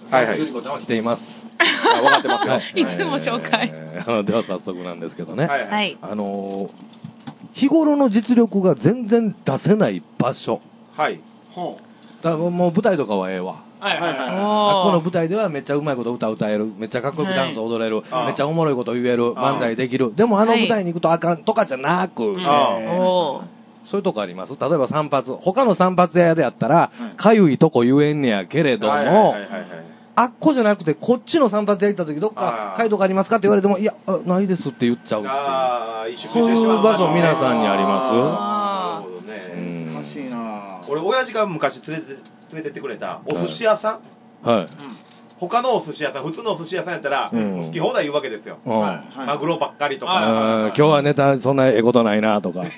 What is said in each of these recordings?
ゆりこちゃんは来ています。 分かってますよ。 いつも紹介。 では早速なんですけどね。 はい。 日頃の実力が全然出せない場所。 はい。 もう舞台とかはええわ。 はいはいはい。 この舞台ではめっちゃうまいこと歌える、めっちゃかっこよくダンス踊れる、めっちゃおもろいこと言える、漫才できる。でも舞台に行くとあかんとかじゃなく、そういうとこあります。例えば散髪、他の散髪屋でやったら、かゆいとこ言えんねやけれども、あっこじゃなくてこっちの散髪屋行った時どっかかゆいとこありますかって言われても、いや、ないですって言っちゃうっていう。そういう場所皆さんにあります？ なるほどね。 難しいな。 俺親父が昔連れてってくれたお寿司屋さん、 はい、 他のお寿司屋さん、普通のお寿司屋さんやったら、好き放題言うわけですよ。マグロばっかりとか。 今日はネタそんなええことないなとか。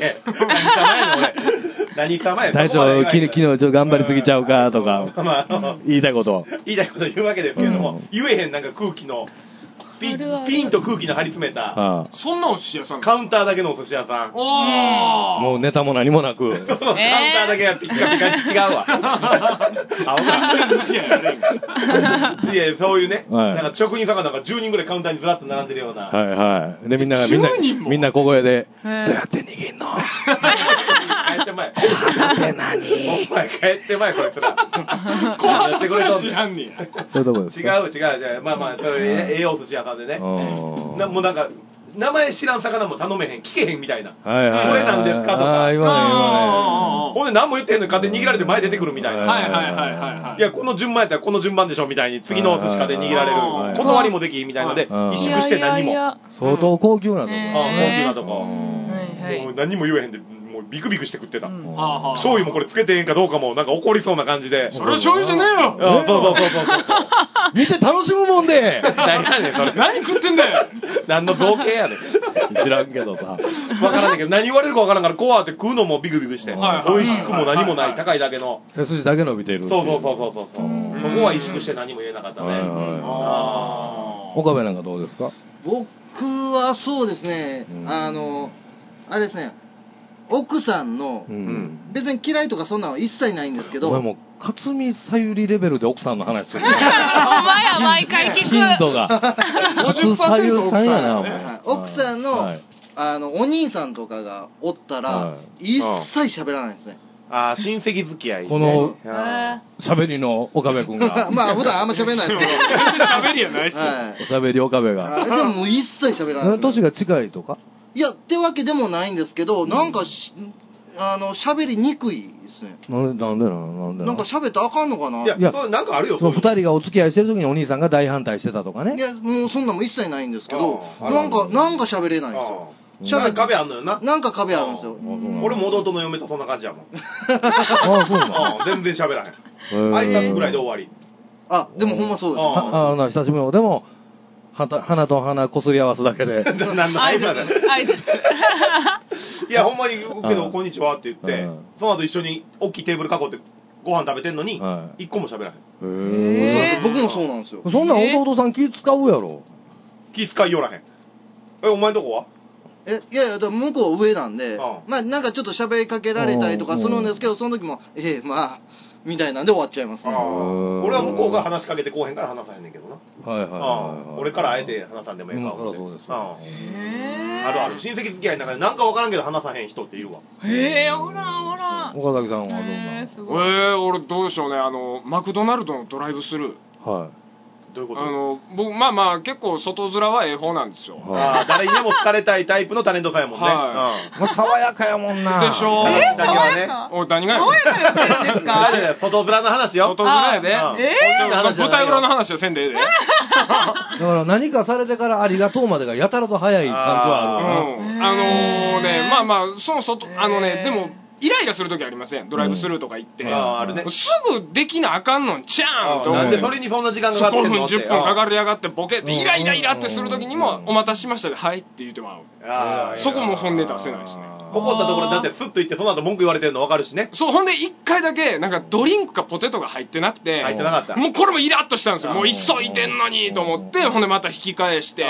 何様や大将、昨日ちょっと頑張りすぎちゃうかとか、言いたいこと言うわけですけども、言えへんなんか空気の、ピンと空気の張り詰めた、 そんなお寿司屋さんカウンターだけのお寿司屋さん。 もうネタも何もなく。 カウンターだけがピッカピカ違うわ。 寿司屋やね。 いや、そういうね、なんか職人さんがなんか10人ぐらいカウンターにずらっと並んでるような。 はいはい。で、みんな小声で、どうやって逃げんの？ 帰ってまえ。お前帰ってまえ、こいつら。 怖してくれとんねん。 そういうとこです。 違う。まあまあ、そういう栄養寿司屋さんでね。もうなんか、名前知らん魚も頼めへん、聞けへんみたいな。これなんですかとか。 言わない。 ほんで何も言ってへんのに勝手に握られて前出てくるみたいな。 はいや、この順番やったらこの順番でしょみたいに、次のお寿司かで握られる。断りもできみたいので、萎縮して何も。 相当高級なとこ。 高級なとこ。もう何も言えへんで。ビクビクして食ってた。醤油もこれつけてへんかどうかもなんか怒りそうな感じで。 それは醤油じゃねえよ。 そう。 見て楽しむもんで。 何やねんそれ。 何食ってんだよ。 何の造形やねん。 知らんけどさ。 わからんけど何言われるかわからんからこうやって食うのもビクビクして。美味しくも何もない高いだけの。 背筋だけ伸びている。 そう。そこは萎縮して何も言えなかったね。 岡部なんかどうですか？ 僕はそうですね。あれですね。奥さんの、別に嫌いとかそんなのは一切ないんですけど。 お前もう、勝見さゆりレベルで奥さんの話する。 お前や毎回聞く。 頻度が。勝さゆさんやな、お前。 奥さんの、お兄さんとかがおったら、一切喋らないですね。 親戚付き合い。 この、喋りの岡部くんが。 まあ、普段あんま喋らないですけど。 喋りやないっすよ。 おしゃべり岡部が。 でももう一切喋らない。 年が近いとか？ いや、ってわけでもないんですけど、なんか喋りにくいですね。 なんでなんか喋ったらあかんのかな。 いや、なんかあるよ。 二人がお付き合いしてる時にお兄さんが大反対してたとかね。 いや、もうそんなも一切ないんですけど、なんか喋れないんですよ。 壁あんのよな。 なんか壁あるんですよ。 俺も弟の嫁とそんな感じやもん。 そうなの？全然喋らへん。挨拶ぐらいで終わり。 でもほんまそうです。 久しぶりの、でも、鼻と鼻こすり合わすだけで。 何の挨拶だね。いや、ほんまに言うけど、こんにちはって言って、その後一緒に大きいテーブル囲ってご飯食べてんのに、一個も喋らへん。 僕もそうなんですよ。 そんなん弟さん気使うやろ。 気使いよらへん。お前んとこは？ いや、向こう上なんで、まあなんかちょっと喋りかけられたりとかするんですけど、その時も、まあ、みたいなんで終わっちゃいますね。 俺は向こうが話しかけてこうへんから話さへんねんけどな。俺からあえて話さんでもええか思って。ある。親戚付き合いの中でなんかわからんけど話さへん人っているわ。 ほら。 岡崎さんはどんな？ 俺どうでしょうね。マクドナルドのドライブスルー。 はい。 どういうこと？ 僕まあ結構外面はええ方なんですよ。 誰にでも好かれたいタイプのタレントさんやもんね。 爽やかやもんな。 でしょ。 だけはね。 おい、何がや。 どういうの言ってるんですか？ 外面の話よ。 外面やで。 舞台裏の話はせんでええで。 だから何かされてからありがとうまでがやたらと早い感じはあるよな。まあその外でも。イライラするときありません。ドライブスルーとか行って。 あるね。 すぐできなあかんのに、チャーンと。 なんでそれにそんな時間かかってんの？ 5分、10分かかりやがって、ボケって、イライラってするときにも、お待たせしましたで、はいって言ってもらう。そこも本音出せないですね。 怒ったところだってスッと言って、その後文句言われてるの分かるしね。 そう、ほんで一回だけ、なんかドリンクかポテトが入ってなくて。 入ってなかった。 もうこれもイラッとしたんですよ。もう急いでんのにと思って、ほんでまた引き返して、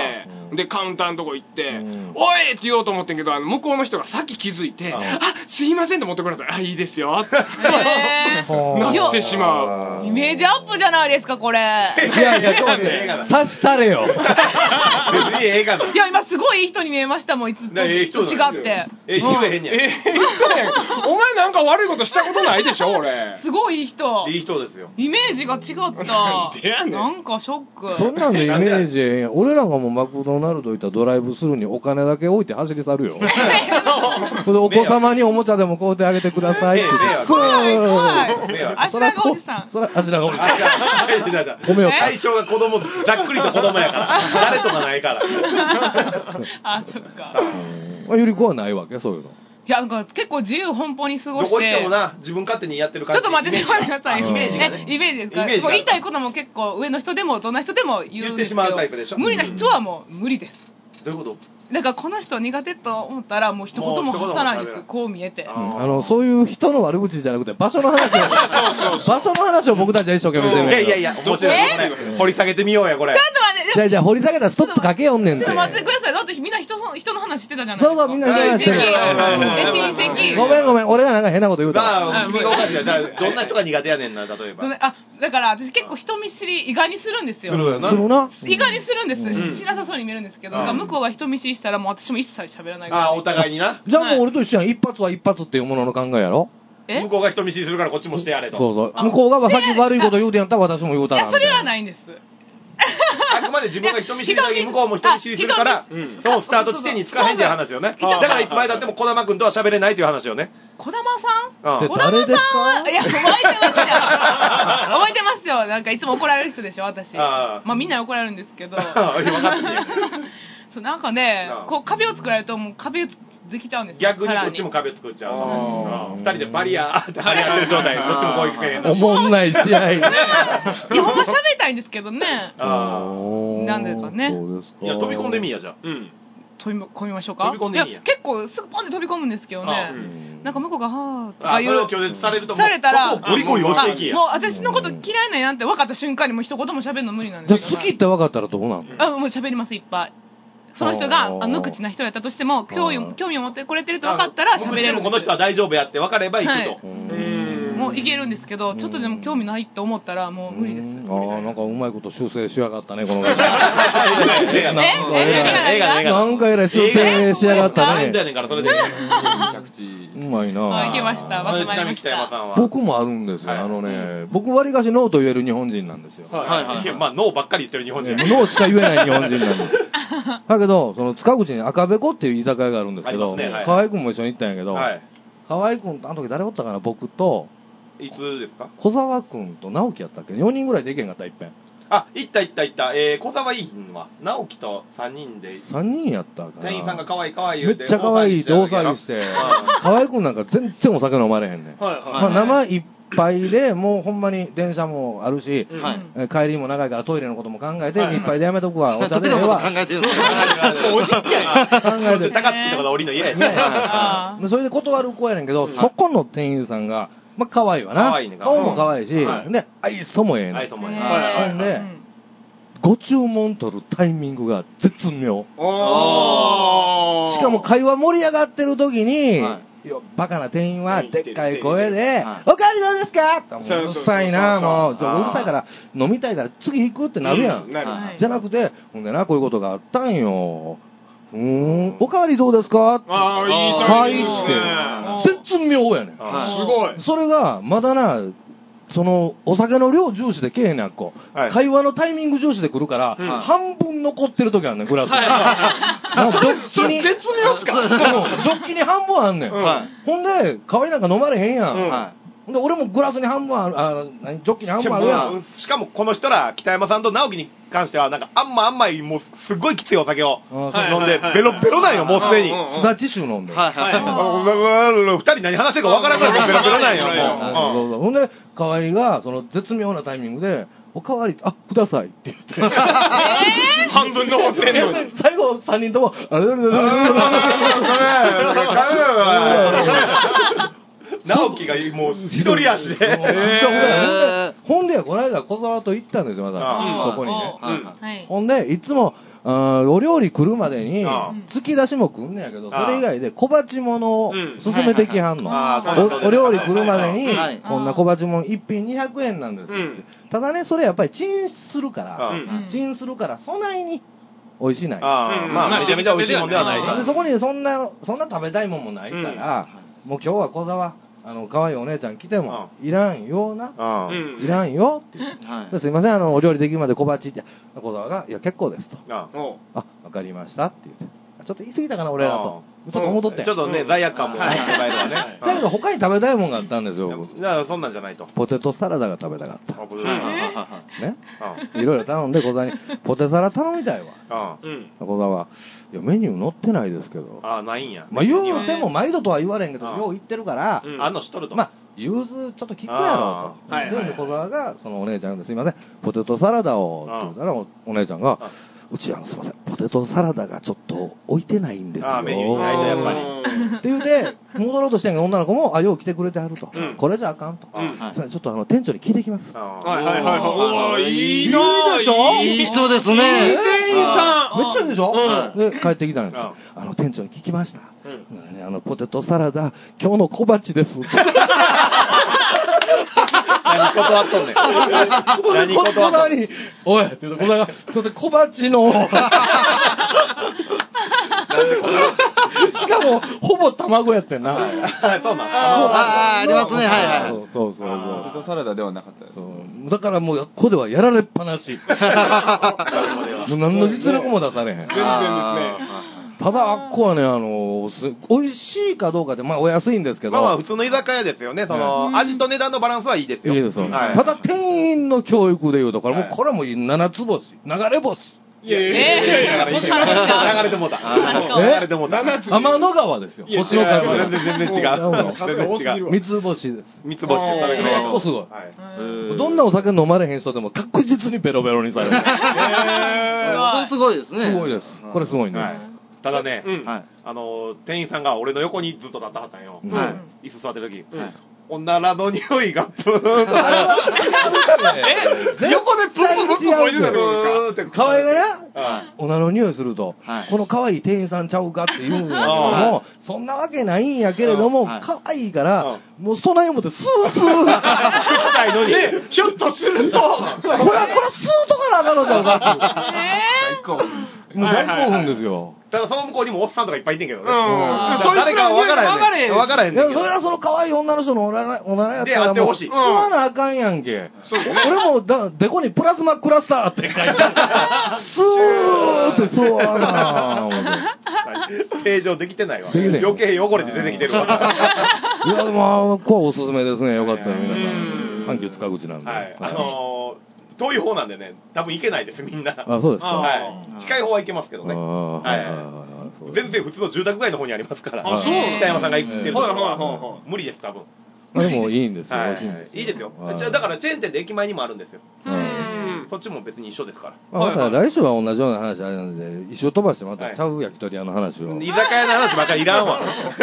で、カウンターのとこ行って、おいって言おうと思ってんけど、向こうの人がさっき気づいて、すいませんって持ってくれたら、いいですよって。なってしまう。 イメージアップじゃないですか、これ。いや、刺したれよ。 いや、今すごいいい人に見えましたもん、いつと違って。 言えへんねや。 お前なんか悪いことしたことないでしょ、俺。 すごいいい人。 いい人ですよ。 イメージが違った。なんかショック。 そんなんでイメージ、俺らがもうマクドナルド行ったらドライブスルーにお金だけ置いて走り去るよ。それでお子様におもちゃでも買うてあげてくださいって言って。 足長おじさん。 それ足長おじさん。 ごめんよ。対象が子供、ざっくりと子供やから。誰とかないから。 あ、そっか。 ゆり子はないわけそういうの。 いや、なんか結構自由奔放に過ごして。 どこ行ってもな、自分勝手にやってる感じ。 ちょっと待ってください。 イメージがね。 イメージですか？言いたいことも結構上の人でもどんな人でも言ってしまうタイプでしょ。 無理な人はもう無理です。 どういうこと？ だからこの人苦手と思ったらもう一言も発さないです。こう見えて。 そういう人の悪口じゃなくて場所の話を場所の話を僕たちは一生懸命してる。 いや面白いね。掘り下げてみようやこれ。 ちょっと待って。 じゃあ掘り下げたらストップかけよんねんて。 ちょっと待ってください。だってみんな人の話してたじゃないですか。 そうみんな人の話してる。 親戚。 ごめん俺がなんか変なこと言うた。 君がおかしい。じゃあどんな人が苦手やねんな例えば。 だから私結構人見知り意外にするんですよ。 するよな。 意外にするんです。しなさそうに見えるんですけど、だから向こうが人見知りしたらもう私も一切喋らない。 お互いにな。 じゃあもう俺と一緒やん。一発は一発っていうものの考えやろ。 向こうが人見知りするからこっちもしてやれと。 そう向こうが先悪いこと言うてやったら私も言うたら。 いやそれはないんです。 あくまで自分が人見知りだけ向こうも人見知りするから、そのスタート地点につかへんっていう話よね。だからいつまでだっても児玉君とは喋れないという話よね。 児玉さん？ って誰ですか？ いや、覚えてますよ。覚えてますよ。なんかいつも怒られる人でしょ、私。まあみんな怒られるんですけど。分かってる。そうなんかね、こう壁を作られるともう壁できちゃうんですよ。 逆にこっちも壁作っちゃう。二人でバリアーって張り合ってる状態。どっちも攻撃けへん。 おもんない試合。 いや、ほんま喋りたいんですけどね。なんでかね。 そうですか。 いや、飛び込んでみや、じゃあ。 飛び込みましょうか。 飛び込んでみや。 結構すぐポンで飛び込むんですけどね。なんか向こうが、はぁ、 ああいう。拒絶されるとされたら、 ゴリゴリ押していきや。 もう私のこと嫌いなんやって分かった瞬間にもう一言も喋るの無理なんですよ。 じゃあ好きって分かったらどうなんの？ もう喋ります、いっぱい。その人が無口な人やったとしても興味を持ってくれてると分かったら喋れるんです。 この人は大丈夫やって分かれば行くと。 もういけるんですけど、ちょっとでも興味ないと思ったらもう無理です。 なんかうまいこと修正しやがったねこの方。なんかえらい修正しやがったね。 やねんからそれで着地うまいな。 いけました。まとまりました。 僕もあるんですよ。僕割かしノーと言える日本人なんですよ。 まあノーばっかり言ってる日本人。 ノーしか言えない日本人なんです。だけどその塚口に赤べこっていう居酒屋があるんですけど、河合君も一緒に行ったんやけど、河合君とあの時誰おったかな、僕と。 いつですか？ 小沢君と直樹やったっけ？ 4 人ぐらいで行けんかったいっぺん。 行った。小沢いいんは直樹と3人で。 3人やったかな。 店員さんが可愛い言うて。めっちゃ可愛いって大騒ぎして。河合君なんか全然お酒飲まれへんねん。生いっぱいで、もうほんまに電車もあるし、帰りも長いからトイレのことも考えて、いっぱいでやめとくわ。お茶でええわ。 考えてる。おじっちゃん。考えて。高槻とかで降りるの嫌やし。 それで断る子やねんけど、そこの店員さんが、まあ、可愛いわな。顔も可愛いし、で、愛想もええねん。ほんで、ご注文取るタイミングが絶妙。しかも会話盛り上がってる時に、バカな店員はでっかい声で、おかわりどうですか？うるさいな、もう。うるさいから、飲みたいから次行くってなるやん。じゃなくて、ほんでな、こういうことがあったんよ。おかわりどうですか？はいって。絶妙やねん。すごい。 それが、まだな、その、お酒の量重視でけえへんねん、こう。会話のタイミング重視で来るから、半分残ってる時あんねん、グラスに。ジョッキに。 絶妙っすか？ ジョッキに半分あんねん。ほんで、河合なんか飲まれへんやん。で俺もグラスに半分ある、ジョッキに半分あるやん。 しかもこの人ら、北山さんと直樹に関しては、なんかあんまい、もうすっごいきついお酒を飲んで、ベロベロなんよ、もうすでに。 すだち酒飲んで。 二人何話してるか分からんからいベロベロなんよ、もう。 ほんで、河合が、その絶妙なタイミングで、おかわり、くださいって言って。 半分残ってんのに。 最後3人とも、 直樹がもう一人足で。 ほんで、この間小沢と行ったんですよ、まだ。そこにね。ほんで、いつも、お料理来るまでに、突き出しも来んねやけど、それ以外で小鉢物を進めてきはんの。お料理来るまでに、こんな小鉢物一品200円なんですよ。ただね、それやっぱりチンするから、そないに美味しいない。 まあ、めちゃめちゃ美味しいもんではない。 で、そこにそんな食べたいもんもないから、もう今日は小沢、可愛いお姉ちゃん来ても、いらんよな。いらんよって言って。すいません、お料理できるまで小鉢って。小沢が、いや、結構ですと。わかりましたって言って。ちょっと言い過ぎたかな、俺らと。ちょっと思っとって。 ちょっとね、罪悪感もね、抱えるわね。 だけど他に食べたいもんがあったんですよ。 じゃあ、そんなんじゃないと。 ポテトサラダが食べたかった。ね。いろいろ頼んで、小沢に、ポテサラ頼みたいわ。小沢は、いや、メニュー載ってないですけど。 ないんや。 まあ、言うても、毎度とは言われんけど、よう言ってるから、 知っとると。 まあ、融通ちょっと聞くやろうと。で、小沢が、そのお姉ちゃんですいません、ポテトサラダを、って言ったら、お姉ちゃんが、うちすいません、ポテトサラダがちょっと置いてないんですよ。 メニューにないとやっぱり。 って言うて、戻ろうとしてんが女の子も、よう来てくれてはると。これじゃあかんと。それちょっと店長に聞いてきます。 いいなぁ。いいでしょ？ いい人ですね。 店員さん。めっちゃいいでしょ？で、帰ってきたんです。店長に聞きました。ポテトサラダ、今日の小鉢です。 何断っとんねん。何断っとんねん。 おいって言うと、それで小鉢の。しかも、ほぼ卵やってんな。 そうなんありますね、はいはい。 そう。 ポテトサラダではなかったです。 だからもう、ここではやられっぱなし。もう何の実力も出されへん。 全然ですね。 ただ、あっこはね、美味しいかどうかで、まあ、お安いんですけど。 まあ、普通の居酒屋ですよね。味と値段のバランスはいいですよ。 いいですよ。ただ、店員の教育で言うと、これもう7つ星。流れ星。 いや流れてもうた。流れてもうた。 天の川ですよ。星の数。 全然違う。 三つ星です。 三つ星です。 結構すごい。どんなお酒飲まれへん人でも確実にベロベロにされる。 すごいですね。 すごいです。これすごいんです。 ただね、店員さんが俺の横にずっと立ったはったんよ。椅子座ってる時。おならの匂いがプーンと。 横でプーンとこいでたってことですか？ 河合がな、おならの匂いすると、この可愛い店員さんちゃうかって言うんやけども、そんなわけないんやけれども、可愛いから、もうそない思ってスースー。 ひょっとすると、これスーとかなあかんのちゃうかって。 最高。 もう大興奮ですよ。 ただその向こうにもおっさんとかいっぱいいてんけどね。誰か分からへんねん。分からへんねん。 それはその可愛い女の人のおならやったらもう吸わなあかんやんけ。俺もデコにプラズマクラスターって書いてスーって吸わな正常できてないわ。余計汚れて出てきてるわ。 いや、でもこれおすすめですね。よかったら皆さん。阪急塚口なんで。 遠い方なんでね、多分行けないです、みんな。 あ、そうですか。 はい。近い方は行けますけどね。はい。全然普通の住宅街の方にありますから。 あ、そう。 北山さんが行ってるところは無理です、多分。 でもいいんですよ。美味しいんですよ。 いいですよ。だからチェーン店で駅前にもあるんですよ。そっちも別に一緒ですから。 また来週は同じような話あれなんで、一生飛ばしてまたちゃう焼き鳥屋の話を。 居酒屋の話ばっかりいらんわ。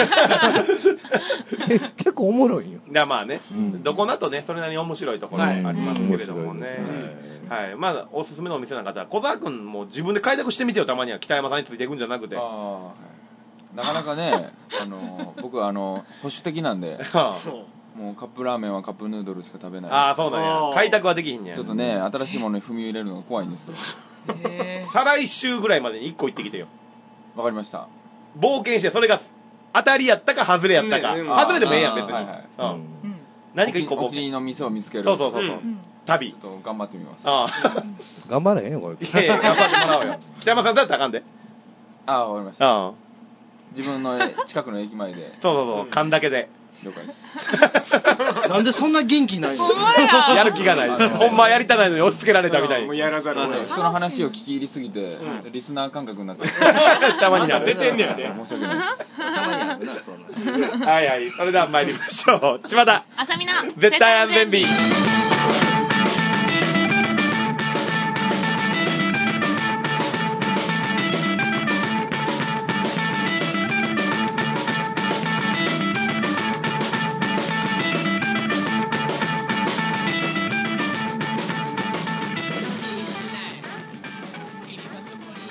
結構おもろいよ。 まあね、どこだとね、それなりに面白いところもありますけれどもね。はい。まあ、おすすめのお店の方は、小沢くんも自分で開拓してみてよ、たまには。北山さんについていくんじゃなくて。 なかなかね、僕は保守的なんで。もうカップラーメンはカップヌードルしか食べない。 ああ、そうなんや。開拓はできひんねや。 ちょっとね、新しいものに踏み入れるのが怖いんですよ。 再来週ぐらいまでに1個行ってきてよ。 わかりました。 冒険して、それが当たりやったか外れやったか。外れでもええやん、別に。何か1個お気に入りの店を見つける。 そう。旅。 ちょっと頑張ってみます。 頑張れへんよ、これ。 いや頑張ってもらおうよ。北山さんだったらあかんで。 わかりました。自分の近くの駅前で。 そう、勘だけで。 了解です。 なんでそんな元気ないの？ やる気がない。ほんまやりたないのに押し付けられたみたいに。 もうやらざるを得ない。 人の話を聞き入りすぎて、リスナー感覚になってたまにな出てんねやで。 申し訳ないです。 たまにあるな、そんな。 はい。それでは参りましょう。千葉田。 あさみな。 絶対安全日。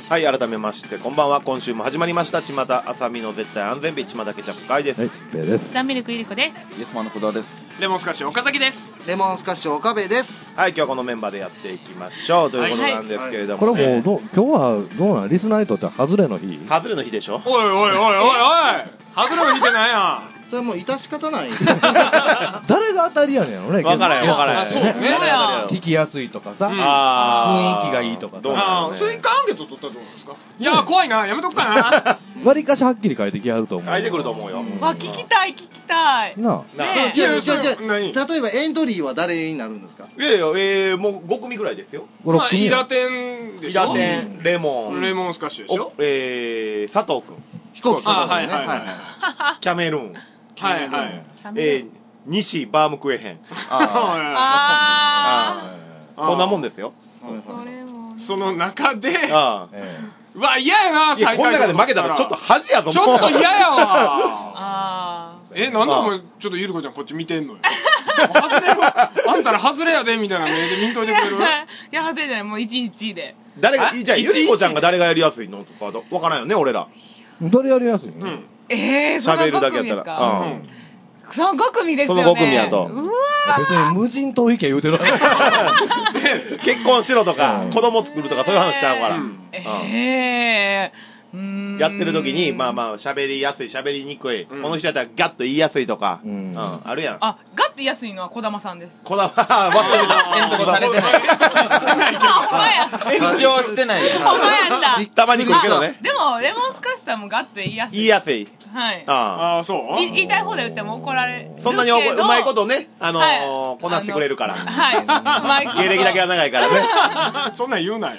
はい、改めましてこんばんは。今週も始まりました巷あさみの絶対安全日、巷ケチャップ会です。 はい、ペです。 ザンミルクイリコです。 イエスマンの小田です。 レモンスカッシュ岡崎です。 レモンスカッシュ岡部です。 はい、今日はこのメンバーでやっていきましょうということなんですけれども、 これもう今日はどうなん、リスナーにとっては外れの日？ 外れの日でしょ。 おいおいおいおいおい、外れの日ってなんや。 それもう致し方ない。 誰が当たりやねんやろね。 分からへん分からへん。 そうね。 聞きやすいとかさ、雰囲気がいいとかさ。 それ一回アンケート取ったらどうなんですか。いや怖いな、やめとくかな。 割かしはっきり書いてきはると思う。 書いてくると思うよ。 聞きたい。 なあ。 じゃあ例えばエントリーは誰になるんですか。 いやいや、もう5組ぐらいですよ。 イダテンでしょ。 イダテン、レモンスカッシュでしょ。 佐藤くん。 飛行機佐藤ね。 キャメルーン。 はいはい。 西バームクエヘン。こんなもんですよ。 その中で、うわ、嫌やな、 最下位。この中で負けたらちょっと恥やぞ、 ちょっと嫌やわ。なんでお前、ちょっとゆるこちゃんこっち見てんのよ。あんたら外れやで、みたいな目で見んといてくれる？いや、外れじゃない、もう1-1で。 誰が、じゃあ、ゆりこちゃんが誰がやりやすいのとか、わからんよね、俺ら。 誰やりやすいの？ 喋るだけやったら。 その5組ですよね。 その5組やと。 別に無人島行け言うてる。 結婚しろとか、子供作るとかそういう話しちゃうから。やってる時に、まあまあ、喋りやすい、喋りにくい。この人やったらガッと言いやすいとか。あるやん。 ガッと言いやすいのは児玉さんです。 忘れた。 エントリーされてない。延長してない。 ほんまやった。 たまに来るけどね。 でも、レモンスカッシュさんもガッと言いやすい。 言いやすい。 はい。 ああ、そう？ 言いたい方で言っても怒られる。 そんなにうまいことね、こなしてくれるから。 はい。 芸歴だけは長いからね。そんなん言うなよ。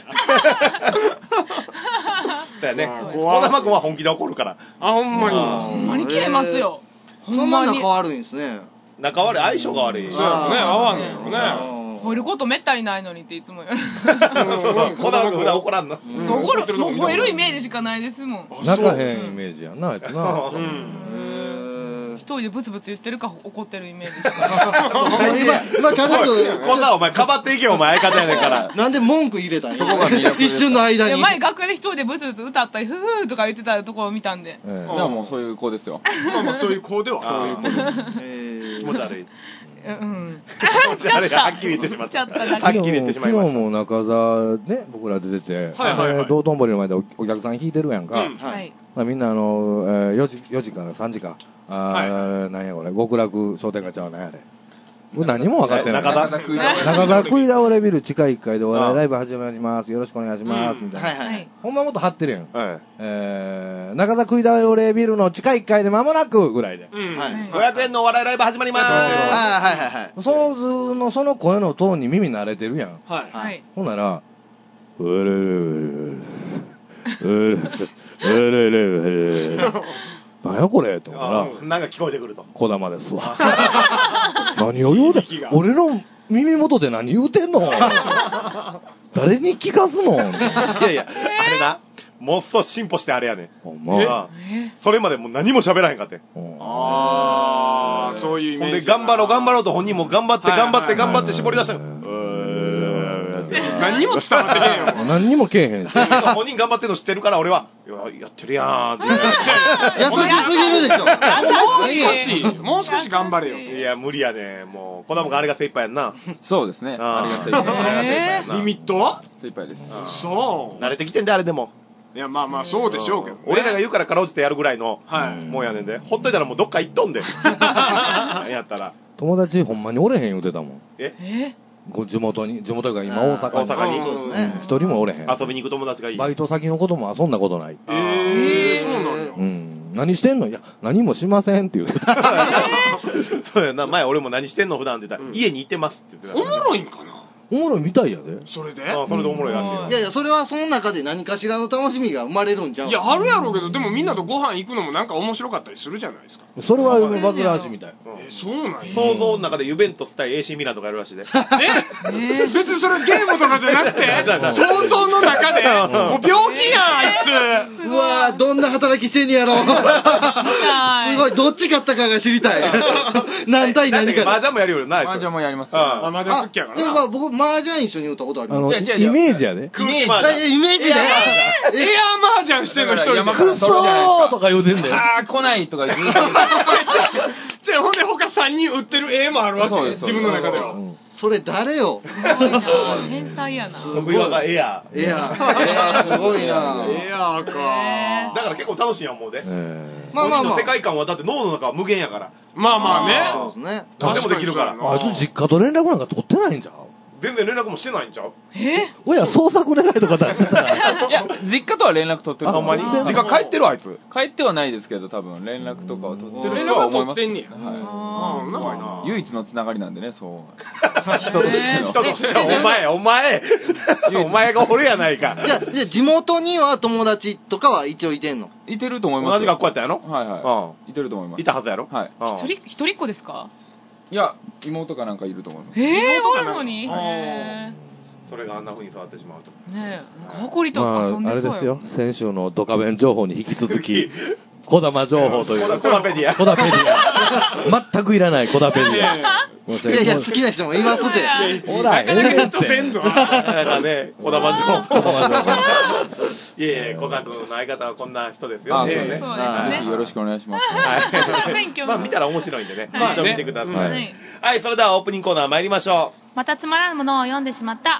だよね。児玉君は本気で怒るから。 ほんまに。 ほんまに切れますよ。 そんな仲悪いんですね。 仲悪い、相性が悪い。 そうやね、合わんのよね。 吠えることめったにないのにっていつも言われる。 児玉君普段怒らんの？ そう、もう吠えるイメージしかないですもん。 仲へんイメージやな、あいつな。 一人でブツブツ言ってるか怒ってるイメージしかない。 今こんなお前かばっていけよ、お前相方やねんから。 なんで文句入れたんや。一瞬の間に。 前楽屋で一人でブツブツ歌ったり、ふーとか言ってたところを見たんで。 いや、もうそういう子ですよ。 そういう子では。そういう子です。 気持ち悪い。 気持ち悪い。はっきり言ってしまった。はっきり言ってしまいました。 昨日も中澤ね、僕ら出てて、道頓堀の前でお客さん引いてるやんか。みんな4時から3時か。なんやこれ、極楽商店街ちゃうなんやれ。何も分かってない。中澤食い倒れビル地下1階でお笑いライブ始まります。よろしくお願いします。みたいな。ほんまもっと張ってるやん。中澤食い倒れビルの地下1階で間もなくぐらいで。 500円のお笑いライブ始まります。 その声のトーンに耳慣れてるやん。ほんなら、何やこれって思ったら、 なんか聞こえてくると。 児玉ですわ。何を言うて、俺の耳元で何言うてんの？誰に聞かすの？いやいや、あれな、もっそ進歩してあれやね。 ほんま。 それまでもう何も喋らへんかって。 そういうイメージ。 ほんで、頑張ろうと本人も頑張って絞り出したの。 何にも伝わってけへんよ。 何にもけえへんし。 本人頑張ってるの知ってるから俺は、やってるやんって。 優しすぎるでしょ。 もう少し頑張れよ。 いや、無理やね。もう、子供があれが精一杯やんな。 そうですね。あれが精一杯。 リミットは精一杯です。 そう。 慣れてきてんで、あれでも。 いや、まあまあ、そうでしょうけど。 俺らが言うからかろうじてやるぐらいの、もんやねんで。ほっといたらもうどっか行っとんで。やったら。 友達ほんまにおれへん言うてたもん。地元が今大阪に一人もおれへん。 遊びに行く友達がいい。 バイト先の子供遊んだことない。 そうなんだ。何してんの？いや、何もしませんって言ってた。 そうやな、前俺も何してんの普段って言ったら、家にいてますって言ってた。 おもろいんかな？ おもろいみたいやで。 それでそれでおもろいらしいよ。 いやいや、それはその中で何かしらの楽しみが生まれるんじゃん。 いや、あるやろうけど、でもみんなとご飯行くのもなんか面白かったりするじゃないですか。 それは煩わしいみたい。 そうなんや。 想像の中でユベントス対 AC ミランとかやるらしいで。 別にそれゲームとかじゃなくて、想像の中で、もう病気やん、あいつ。 うわぁ、どんな話働きしてんねやろ。すごい、どっち勝ったかが知りたい。何対何か。 麻雀もやるよな。 麻雀もやりますよ。 麻雀好きやからな。 僕、麻雀一緒に打ったことあります。 イメージやで。 イメージで。エア麻雀してるの一人で。 クソーとか言うてんだよ。 あー、来ないとか言うてんだよ。 ほんで他3人売ってる絵もあるわけ。自分の中では。 それ誰よ。 天才やな。 徳岩がエア。 エアすごいな。 エアか。 だから結構楽しいやん、もうね。 まあまあまあ。 世界観はだって脳の中は無限やから。 まあまあね。 そうですね。 何でもできるから。 あいつ実家と連絡なんか取ってないんじゃん。 全然連絡もしてないんちゃう？ 親捜索願いとか出してたら。 いや、実家とは連絡取ってる。 あんまり実家帰ってるあいつ。 帰ってはないですけど、多分連絡とかは取ってる連絡は取ってんねや。 はい。 長いな。 唯一のつながりなんでね、そう。人としての。 人としての。お前がおるやないか。 じゃあ地元には友達とかは一応いてんの？ いてると思います。 同じ学校やったんやろ？ はいはい。いてると思います。 いたはずやろ？ はい。 一人っ子ですか？ いや、妹かなんかいると思います。 おるのに？ それがあんな風に育ってしまうと。 ねえ、誇りとか遊んでそうよ。 あれですよ、先週のドカベン情報に引き続き、小玉情報という。 コダペディア。 全くいらないコダペディア。 いやいや、好きな人もいますって。 ほら、 なんかね、 小玉情報。いやいや、小田君の相方はこんな人ですよ。 そうね。よろしくお願いします。 まあ見たら面白いんでね。見てください。はい、それではオープニングコーナー参りましょう。 またつまらんものを読んでしまった。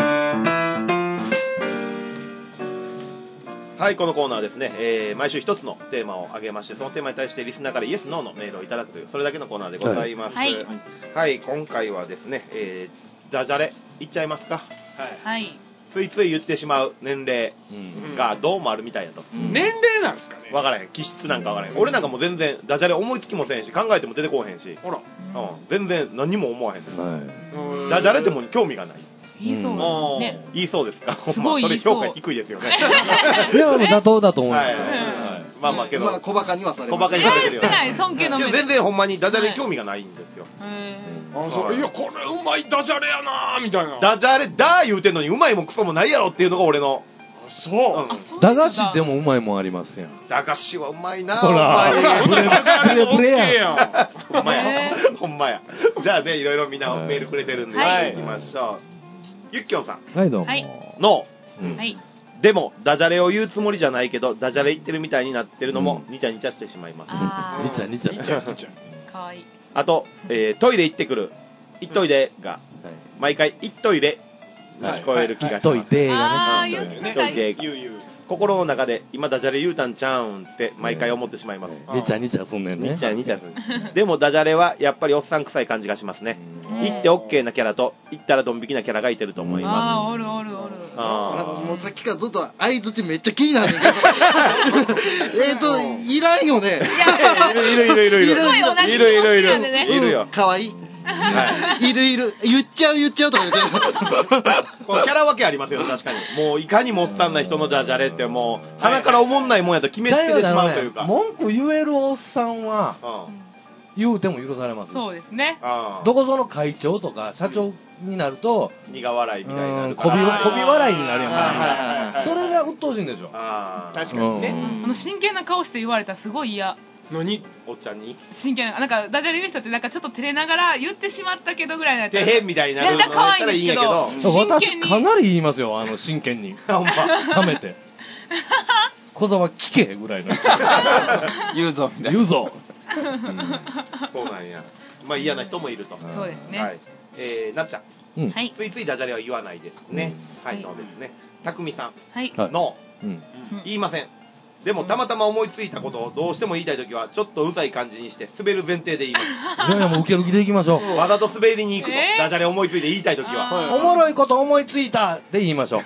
はい、このコーナーはですね、毎週一つのテーマを挙げまして、そのテーマに対してリスナーからイエス・ノーのメールをいただくという、それだけのコーナーでございます。はい、今回はですね、ダジャレ、いっちゃいますか。 はい。 ついつい言ってしまう年齢がどうもあるみたいだと。 年齢なんですかね。 わからへん。気質なんかわからへん。俺なんかもう全然ダジャレ思いつきもせんし、考えても出てこへんし。 ほら。 全然何も思わへんです。ダジャレってもに興味がない。 言いそうね。 言いそうですか。 すごいそれ評価低いですよね。 いや、妥当だと思います。 まあまあけど。 小馬鹿にはされる。 小馬鹿にされてるよ。 尊敬の目。 全然ほんまにダジャレに興味がないんですよ。 いや、これうまいダジャレやなみたいな。 ダジャレだー言うてんのにうまいもクソもないやろっていうのが俺の。 そう。 駄菓子でもうまいもんありますやん。 駄菓子はうまいなほら。ブレやん。 ほんまや。ほんまや。じゃあね、いろいろみんなメールくれてるんで、行きましょう。ゆっきょんさん。 はい、どうも。 の、 はい。 でも、ダジャレを言うつもりじゃないけど、ダジャレ言ってるみたいになってるのも、ニチャニチャしてしまいます。 ニチャニチャ。 かわいい。 あと、トイレ行ってくる。行っといでが、毎回、行っといれが聞こえる気がします。 行っといてがね。 行っといてが。心の中で、今ダジャレ言うたんちゃうんって毎回思ってしまいます。 ニチャニチャすんねんね。 ニチャニチャすんねん。でもダジャレはやっぱりおっさん臭い感じがしますね。言って OK なキャラと、言ったらドン引きなキャラがいてると思います。 おる。 もうさっきからずっと相づちめっちゃ気になるんだけど。いらんよね。 いる。いるよ。 かわいい。いる。言っちゃうとか言って。 このキャラ分けありますよね、確かに。もういかにもおっさんな人のダジャレってもう、鼻から思んないもんやと決めつけてしまうというか。 文句言えるおっさんは、言うても許されます。 そうですね。 どこぞの会長とか社長になると、 苦笑いみたいになるこび笑いになるやんか。それが鬱陶しいんでしょ。 確かにね。 真剣な顔して言われたらすごい嫌。 何おっちゃんに真剣なんかダジャレ言う人ってなんかちょっと照れながら言ってしまったけどぐらいなてへんみたいになるのやったらいいんやけど、 私かなり言いますよ、真剣にほんまためて小沢聞けぐらいの言うぞみたいな言うぞそうなんや。まあ嫌な人もいると。 そうですね。 はい。なっちゃん、ついついダジャレは言わないですね。はいのですね。たくみさんの言いません。でもたまたま思いついたことをどうしても言いたいときはちょっとうざい感じにして滑る前提で言います。 いやもう受ける気でいきましょう。 わざと滑りに行くと、ダジャレ思いついて言いたいときはおもろいこと思いついたで言いましょう。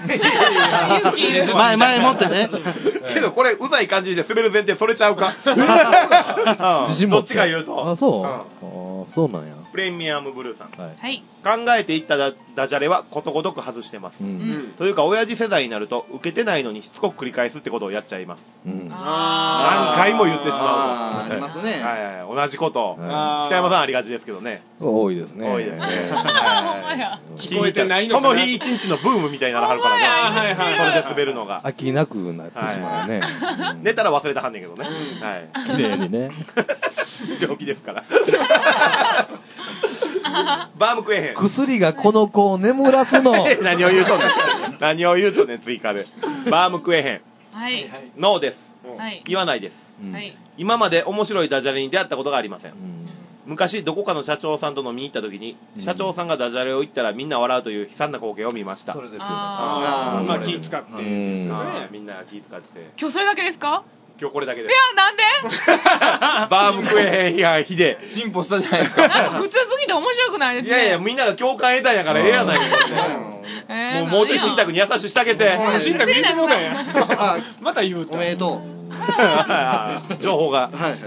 前もってね。 けどこれうざい感じにして滑る前提それちゃうか。 自信持ってどっちが言うと。 あ、そうそうなんや。 プレミアムブルーさん。 はい。 考えていったダジャレはことごとく外してます。というか、親父世代になると、受けてないのにしつこく繰り返すってことをやっちゃいます。何回も言ってしまうと。ありますね。 はい。同じこと。北山さんありがちですけどね。 多いですね。 多いですね。 聞こえてないのかな。その日一日のブームみたいにならはるからね。それで滑るのが。 飽きなくなってしまうね。 寝たら忘れたはんねんけどね。はい。 綺麗にね。 病気ですから。バームクエヘン。 薬がこの子を眠らすの。 何を言うとんねん。何を言うとんねん、追加で。バームクエヘン。 はい。 ノーです。 はい。 言わないです。 はい。 今まで面白いダジャレに出会ったことがありません。昔どこかの社長さんと飲みに行った時に、社長さんがダジャレを言ったらみんな笑うという悲惨な光景を見ました。 それですよ。 まあ気使って。 みんな気使って。 今日それだけですか？ 今日これだけです。 いや、なんでバームクエヘン、いや、ヒデ。 進歩したじゃないですか。 なんか普通すぎて面白くないですね。 いやいや、みんなが共感得たんやからええやないか。もうちょい新宅に優しくしてあげて。 新宅入れてもうたんや。また言うと。 おめでとう。情報が。はい。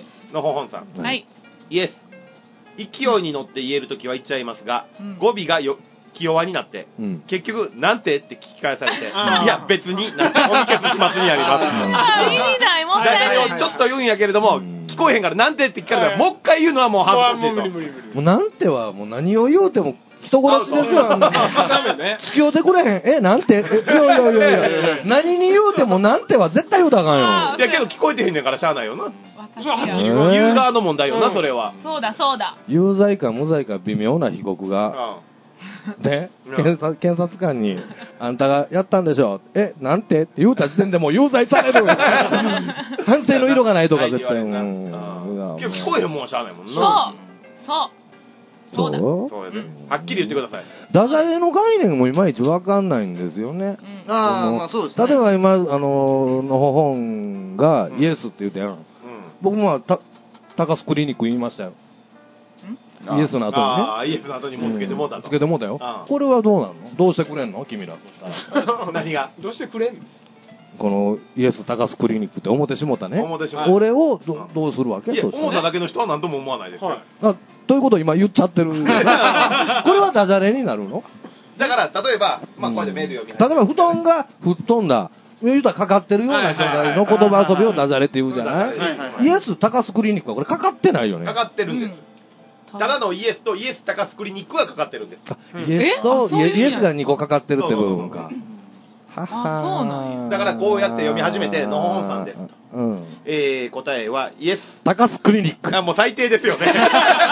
のほほんさん。 はい。 イエス。勢いに乗って言えるときは言っちゃいますが、語尾が気弱になって、結局、なんてって聞き返されて、いや、別に、なんて、おみけつ始末にあります。 意味ない、もったいない。 ダジャレをちょっと言うんやけれども、聞こえへんから、なんてって聞かれたら、もう一回言うのはもう恥ずかしいと。 もうなんては、もう何を言うても、人殺しですよ。付き合うてくれへん。なんていや。何に言うてもなんては絶対言うたらあかんよ。いやけど聞こえてへんねんからしゃあないよな。言う側の問題よな、それは。 そうだそうだ。 有罪か無罪か微妙な被告が、ね、検察官に、あんたがやったんでしょ。なんてって言うた時点でもう有罪される。反省の色がないとか絶対。 聞こえへんもんはしゃあないもんな。 そう。 そうですね。はっきり言ってください。 ダジャレの概念もいまいちわかんないんですよね。 まあそうですね。 例えば今、のほほんがイエスって言うてやん。僕も高須クリニック言いましたよ。イエスの後にね。イエスの後にもうつけてもうたと。 つけてもうたよ。これはどうなの？どうしてくれんの君ら。 何が？ どうしてくれんの？ このイエス高須クリニックって表しもたね。俺をどうするわけ？ いや、思っただけの人は何とも思わないですよ。 ということを今言っちゃってる。これはダジャレになるの？ だから、例えば、まあこうやってメール読み。 例えば布団が吹っ飛んだ。言うたらかかってるような状態の言葉遊びをダジャレって言うじゃない？イエス高須クリニックはこれかかってないよね。 かかってるんです。ただのイエスとイエス高須クリニックがかかってるんです。 イエスとイエスが2個かかってるって部分か。 そうなんや。 だからこうやって読み始めて、のほほんさんです。答えはイエス。 高須クリニック。 もう最低ですよね。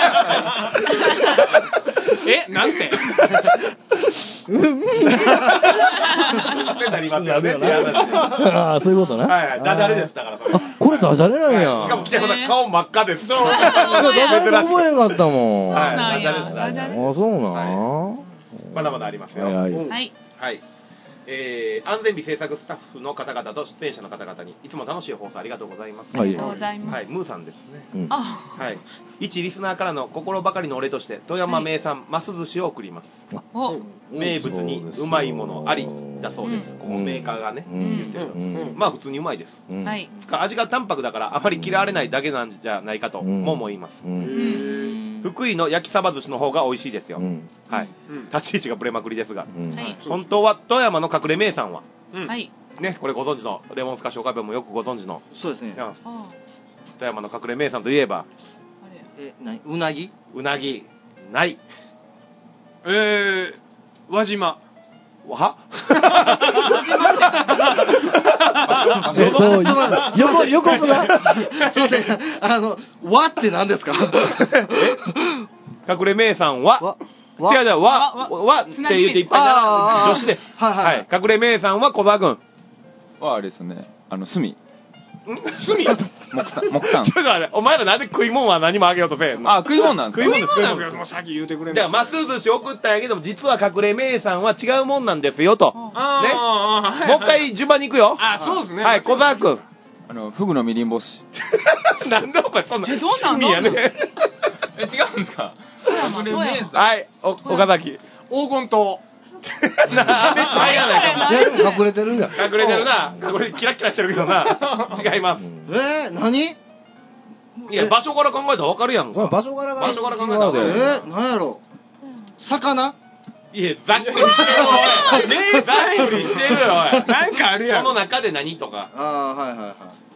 なんてなりますよねって話。そういうことな。 はい、ダジャレです、だからそれ。 これダジャレなんや。 しかも来てまた顔真っ赤です。そう。 ダジャレ覚えんかったもん。 はい、ダジャレです、ダジャレ。 そうなんまだまだありますよ。 はい。 はい。安全日制作スタッフの方々と出演者の方々にいつも楽しい放送ありがとうございます。 ありがとうございます。 はい、ムーさんですね。はい。一リスナーからの心ばかりのお礼として富山名産ます寿司を送ります。名物にうまいものありだそうです。このメーカーがね言ってる。まあ普通にうまいです。味が淡白だからあまり嫌われないだけなんじゃないかとも思います。福井の焼きサバ寿司の方が美味しいですよ。はい。立ち位置がブレまくりですが。本当は富山の隠れ名産は、ね、これご存知のレモンスカッシュ岡部もよくご存知の。 そうですね。 富山の隠れ名産といえば、 うなぎ？ うなぎない。 輪島。 は？ 横綱。 すいません。和って何ですか？ 隠れ名産は？違う、和って言っていっぱいな女子で。はい。隠れ名産は小沢君。 はあれですね。炭。 炭？ 木炭。 ちょっと待って、お前らなんで食い物は何もあげようとせんの？ 食い物なんですか？ 食い物ですか？もう先言うてくれんの。 だから、ます寿司送ったんやけども、実は隠れ名産は違うもんなんですよと。ね。もう一回順番に行くよ。 そうですね。 はい、小沢君。 フグのみりん干し。 なんでお前そんな趣味やね。違うんですか？ はい、岡崎。 黄金島。 めっちゃやないか。隠れてるんや。 隠れてるな。キラキラしてるけどな。違います。 何？ いや、場所から考えたら分かるやんか。 場所から考えたら何やろ魚いや、ざっくりしてるよ、おい。ざっくりしてるよ、おい。 なんかあるやん。 この中で何とか。 はいはいはい。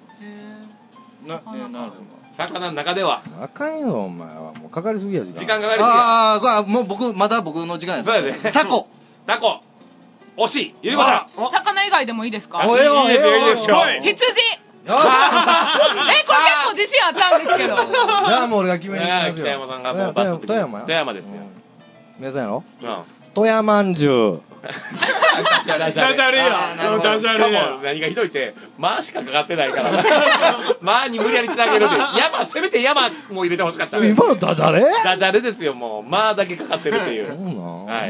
魚の中では。 あかんよ、お前は。もうかかりすぎや、 時間かかりすぎや。 もうまだ僕の時間や。 そうやね。 タコ。 惜しい。ゆりこさん。 魚以外でもいいですか？ いいですよ。 羊。これ結構自信あったんですけど。 じゃあもう俺が決めに行きますよ。 北山さんがもうバス富山富山ですよ。 皆さんやろ？富山まんじゅう。 ダジャレや。ダジャレや。 何がひどいって、まあしかかかってないから。まあに無理やりつなげるで。せめて山も入れてほしかった。 今のダジャレ？ ダジャレですよ、もう。まあだけかかってるっていう。はい。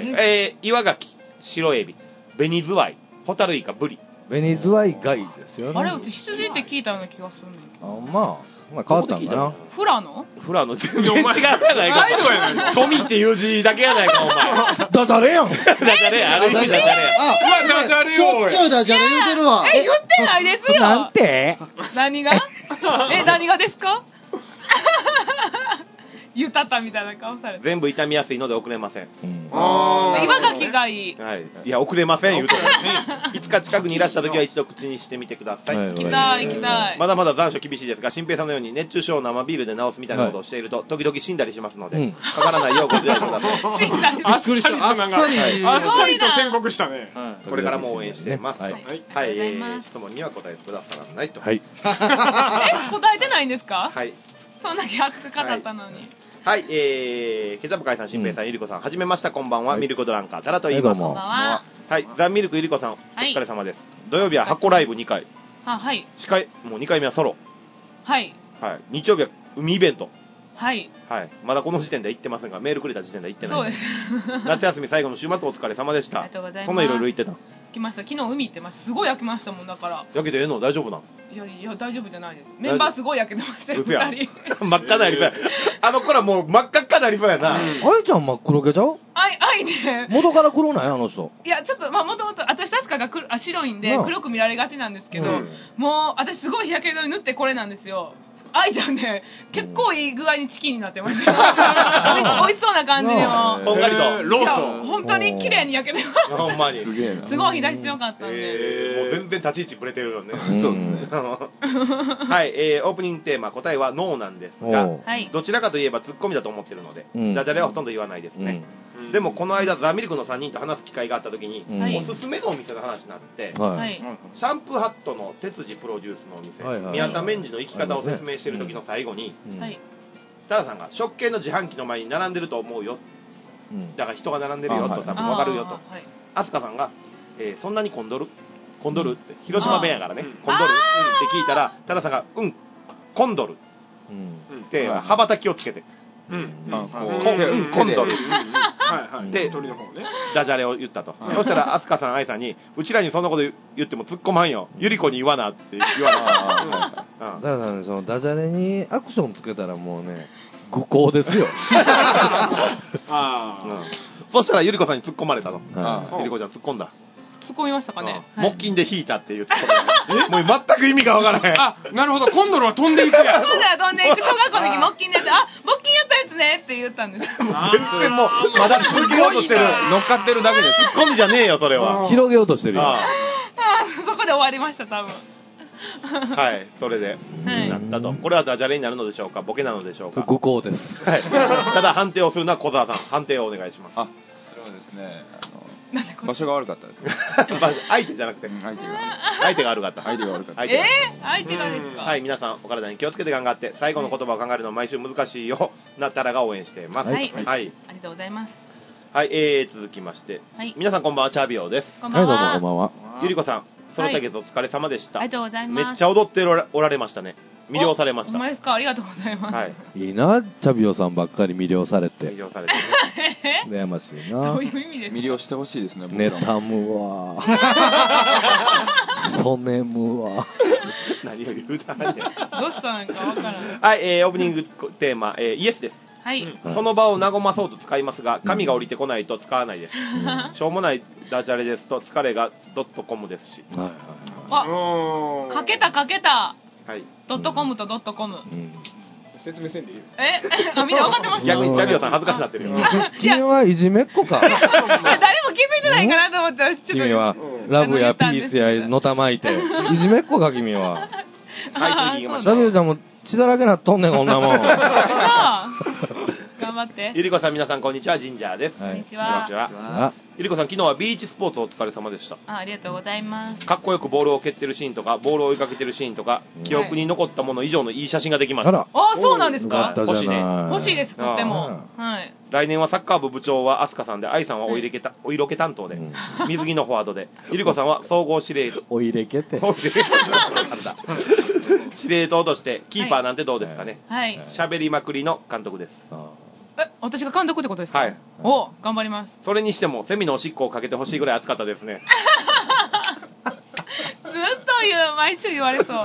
岩牡蠣、白エビ、紅ズワイ、ホタルイカ、ブリ。 紅ズワイ貝ですよね。 あれ、うち羊って聞いたような気がするねんけど。 まあ変わったんかな。 フラノ全然違うやないか。富っていう字だけやないか、お前。 ダジャレやん。 ダジャレや。ある意味ダジャレや。 ダジャレよ。 しょっちゅうダジャレ言うてるわ。 言ってないですよ。 なんて？ 何が何がですか？ゆたたみたいな顔されて。 全部傷みやすいので送れません。 岩牡蠣がいい。 はい。いや、送れません、言うと。いつか近くにいらした時は一度口にしてみてください。 行きたい。 まだまだ残暑厳しいですが、新平さんのように熱中症を生ビールで治すみたいなことをしていると、時々死んだりしますので、かからないようご自愛ください。 死んだりあっさりと宣告したね。 これからも応援してます。はい。質問には答えてくださらないと。はい。 答えてないんですか？ はい。 そんだけ熱く語ったのに。 はい、ケチャップ会さん、新平さん、ゆりこさん、はじめました、こんばんは。ミルクドランカー、タラと言います。 はい、 ザ・ミルクゆりこさん、お疲れ様です。土曜日は箱ライブ2回。 はい。 もう2回目はソロ。 はい。 日曜日は海イベント。 はい。 まだこの時点で行ってませんが、メールくれた時点で行ってない。 そうです。 夏休み最後の週末お疲れ様でした。 ありがとうございます。 そんないろいろ行ってた。 来ました。昨日海行ってました。すごい焼けましたもんだから。 焼けてええの大丈夫なん？ いや大丈夫じゃないです。メンバーすごい焼けてましたよ。 2人。真っ赤なりそうや。あの子らもう真っ赤っかなりそうやな。 あいちゃん真っ黒けちゃう？ あいね。 元から黒ないあの人。 いやちょっともともと私確かが白いんで黒く見られがちなんですけど、もう私すごい日焼け止め塗ってこれなんですよ。愛ちゃんね、結構いい具合にチキンになってました。美味しそうな感じでも。 こんがりと。 ローソン。 本当に綺麗に焼けてました。 ほんまに。 すげえな。 すごい左強かったんで。 もう全然立ち位置ぶれてるよね。 そうですね。 はい、オープニングテーマ、答えはノーなんですが、どちらかといえばツッコミだと思ってるので、ダジャレはほとんど言わないですね。でもこの間ザ・ミルクの3人と話す機会があった時に、おすすめのお店の話になって、シャンプーハットの哲司プロデュースのお店、宮田メンジの生き方を説明している時の最後に、タラさんが食券の自販機の前に並んでると思うよ、だから人が並んでるよと多分分かるよと、飛鳥さんが、そんなに混んどるって広島弁やからね、混んどるって聞いたらタラさんが混んどるって羽ばたきをつけて。コンドルでダジャレを言ったと。そしたら飛鳥さん愛さんにうちらにそんなこと言っても突っ込まんよ、ゆり子に言わなって言われた。 だからね、そのダジャレにアクションつけたらもうね愚行ですよ。 そしたらゆり子さんに突っ込まれたと。ゆり子ちゃん突っ込んだ。 突っ込みましたかね。 木琴で弾いたっていう突っ込み。もう全く意味がわからへん。 あ、なるほど。コンドルは飛んでいくやん。 コンドルは飛んでいく。小学校の時木琴でやった。木琴やったやつねって言ったんです。 全然もうまだ続けようとしてる。 乗っかってるだけです。 突っ込みじゃねえよそれは。 広げようとしてるよ。 そこで終わりました多分。 はい、それでなったと。これはダジャレになるのでしょうか、ボケなのでしょうか。 愚行です。 はい。ただ判定をするのは小沢さん、判定をお願いします。 あ、それはですね、場所が悪かったですね。 相手じゃなくて、相手が悪かった。 相手がですか。 はい、皆さんお体に気をつけて頑張って、最後の言葉を考えるのは毎週難しいよなったらが応援しています。 はい、ありがとうございます。 はい、続きまして、皆さんこんばんは、チャービオです。 こんばんは。 こんばんは。 ゆりこさん、ソロ対決お疲れ様でした。 ありがとうございます。 めっちゃ踊っておられましたね。魅了されました。 ほんまですか、ありがとうございます。はい。 いいな、チャビオさんばっかり魅了されて。 魅了されてね。 羨ましいな。 どういう意味ですか。 魅了してほしいですね。 妬むわ。そねむわ。 何を言うたんや。 どうしたんかわからない。 はい、オープニングテーマ、イエスです。 はい。 その場を和まそうと使いますが、神が降りてこないと使わないです。しょうもないダジャレですと疲れが.com ですし。 あ、かけた。 はい。 .comと.com。 説明せんでいい？ みんな分かってました？ 逆にジャリオさん恥ずかしなってるよ。 君はいじめっ子か。 誰も気づいてないかなと思ったら、ちょっと。 君は、ラブやピースやのたまいて。いじめっ子か、君は。 はい、次行きましょう。 ラビオちゃんも血だらけなっとんねん、こんなもん。 頑張って。 ゆりこさん、皆さん、こんにちは。ジンジャーです。 こんにちは。 ゆりこさん、昨日はビーチスポーツお疲れ様でした。 ありがとうございます。 かっこよくボールを蹴ってるシーンとか、ボールを追いかけてるシーンとか、記憶に残ったもの以上のいい写真ができました。 そうなんですか？ 欲しいね。 欲しいです、とっても。はい。 来年はサッカー部部長はアスカさんで、愛さんはお色気担当で、水着のフォワードで、ゆりこさんは総合司令塔。 お色気って。 司令塔として、キーパーなんてどうですかね。 はい。 喋りまくりの監督です。 私が監督ってことですか？ はい。 頑張ります。 それにしても、セミのおしっこをかけてほしいぐらい暑かったですね。 ずっと毎週言われそう。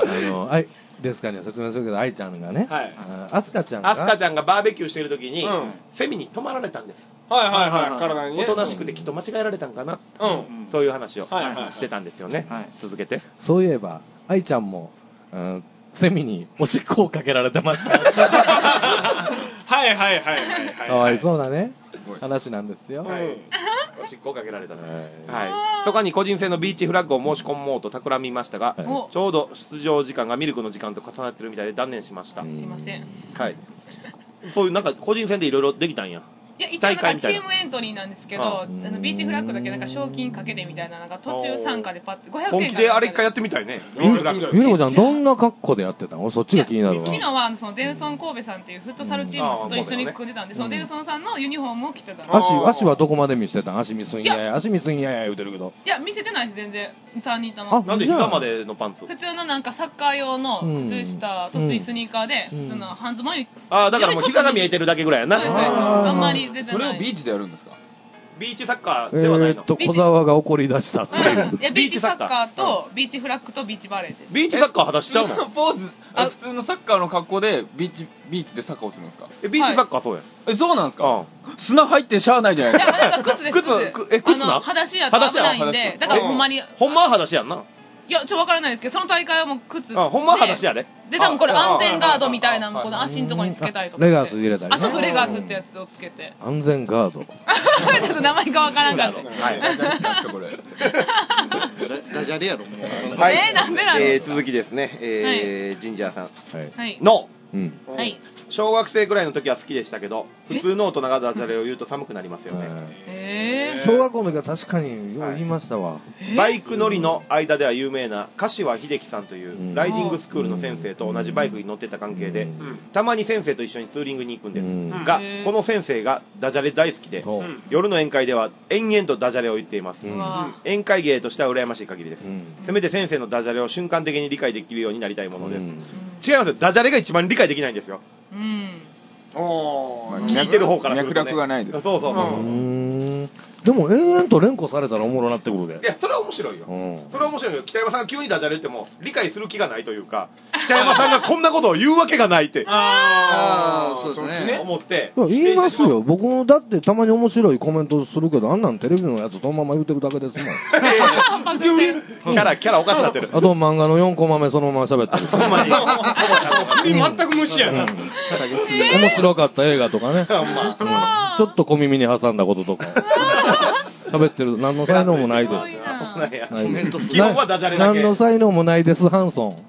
ですかね、説明するけど、愛ちゃんがね、アスカちゃんがバーベキューしてる時に、セミに止まられたんです。体にね。おとなしくてきっと間違えられたんかな。そういう話をしてたんですよね。続けて。 そういえば、愛ちゃんも、セミにおしっこをかけられてました。かわいそうなね、話なんですよ。 おしっこをかけられた。とかに個人戦のビーチフラッグを申し込もうと企みましたが、ちょうど出場時間がミルクの時間と重なってるみたいで断念しました。 すいません。 はい。そういうなんか個人戦でいろいろできたんや。 いや、一応なんかチームエントリーなんですけど、ビーチフラッグだけなんか賞金かけてみたいな、なんか途中参加でパッて500円。 本気であれ一回やってみたいね。 ゆりこちゃん、どんな格好でやってたの？そっちが気になるわ。 昨日はそのデルソン神戸さんっていうフットサルチームと一緒に組んでたんで、そのデルソンさんのユニフォームを着てた。 足はどこまで見せてたん？足見すんや言うてるけど。 いや、見せてないです、全然。3人とも。 なんで膝までのパンツ？ 普通のなんかサッカー用の靴下とスニーカーで、普通の半ズボン。 だからもう膝が見えてるだけぐらいやな。 そうです。あんまり出てない。 それをビーチでやるんですか？ ビーチサッカーではないの。 小沢が怒り出したっていう。 いや、ビーチサッカーとビーチフラッグとビーチバレーで。 ビーチサッカー裸しちゃうの？ ポーズ、普通のサッカーの格好でビーチでサッカーをするんですか？ ビーチサッカーそうや。 そうなんですか？砂入ってしゃあないじゃないですか。 いや、だから靴です。 靴な？ 裸足やと危ないんで、だからほんまに。 ほんまは裸足やんな。 いや、わからないですけど、その大会はもう靴で。 ほんまは裸足やで。 で、多分これ安全ガードみたいなのこの足のところにつけたりとか。 レガース入れたり。 そう、レガースってやつをつけて。 安全ガード。 ちょっと名前がわからんかった。 はい。 ダジャレやろ、もう。 なんでなの？ 続きですね。ジンジャーさん。 の。 はい。小学生ぐらいの時は好きでしたけど、普通の大人がダジャレを言うと寒くなりますよね。 小学校の時は確かによう言いましたわ。 バイク乗りの間では有名な柏秀樹さんというライディングスクールの先生と同じバイクに乗ってた関係で、たまに先生と一緒にツーリングに行くんですが、この先生がダジャレ大好きで、夜の宴会では延々とダジャレを言っています。宴会芸としては羨ましい限りです。せめて先生のダジャレを瞬間的に理解できるようになりたいものです。違いますよ。ダジャレが一番理解できないんですよ。聞いてる方からすると、ね、 脈絡がないです。 そう。 でも延々と連呼されたらおもろなってくるで。 いや、それは面白いよ。それは面白いけど、北山さんが急にダジャレ言っても理解する気がないというか、北山さんがこんなことを言うわけがないってそうですね。 思って言いますよ。僕もだってたまに面白いコメントするけど、あんなんテレビのやつそのまま言うてるだけですもん。 キャラおかしなってる。 あと漫画の4コマ目そのまま喋ってる。 ほんまに全く無視やな。 面白かった映画とかね。ちょっと小耳に挟んだこととか。喋ってる。何の才能もないです。 基本はダジャレだけ。 何の才能もないです、ハンソン。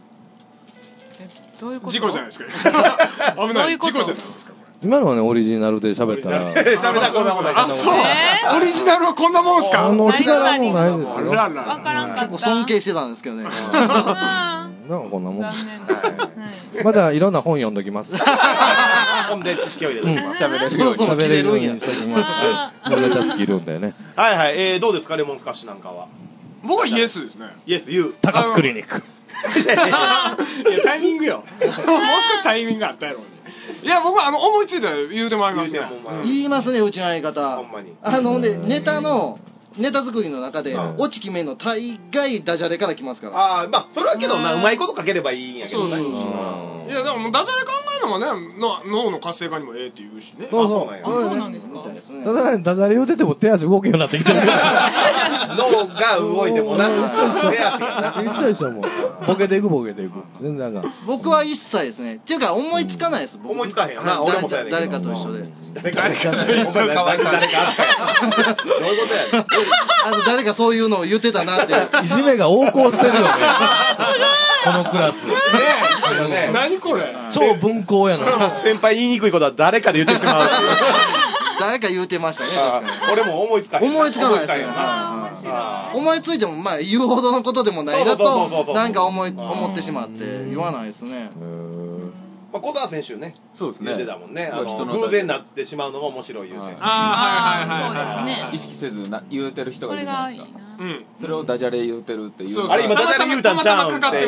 どういうこと？ 事故じゃないですか。危ない。事故じゃないですか。 今のはね、オリジナルで喋ったら。 喋ったらこんなもんだけど。 オリジナルはこんなもんすか？ 力もないですよ。 わからんかった。 結構尊敬してたんですけどね。 なんかこんなもん。まだいろんな本読んどきます。 本で知識を入れておきます。 喋れるようにしときます。ネタ尽きるんだよね。 はい。どうですか、レモンスカッシュなんかは。 僕はイエスですね。 イエス、言う。 高須クリニック。 いや、タイミングよ。もう少しタイミングあったやろうに。いや、僕は思いついたら言うてもらいますね。 言いますね、うちの相方。 ほんまに。 ネタ作りの中で、オチ決めの大概ダジャレから来ますから。 まあ、それはけどな、うまいこと書ければいいんやけどね。 いや、だからもうダジャレ考えるのがね、脳の活性化にもええって言うしね。 そうなんですか。 ただダジャレ言うてても手足動くようになってきてるから。 脳が動いてもな、手足がな。 一緒もう。ボケていく。全然なんか。 僕は一切ですね。っていうか思いつかないです、僕。 思いつかへんよな、俺もそうやねん。 誰かと一緒で。 誰かと一緒かわいそう。誰かどういうことやねん。 誰かそういうのを言ってたなって。 いじめが横行してるよね。このクラス。 ね、何これ。 超文校やな。 先輩言いにくいことは誰かで言ってしまうっていう。 誰か言うてましたね、確かに。 俺も思いつかへん。 思いつかないですよ。思いついても、まあ、言うほどのことでもないなと、なんか思ってしまって言わないですね。 まあ、小沢選手ね、 そうですね。 言ってたもんね。偶然になってしまうのが面白い言うて。 そうですね。 意識せず言うてる人がいるじゃないですか。それをダジャレ言うてるっていう。 あれ今ダジャレ言うたんちゃうんっていう。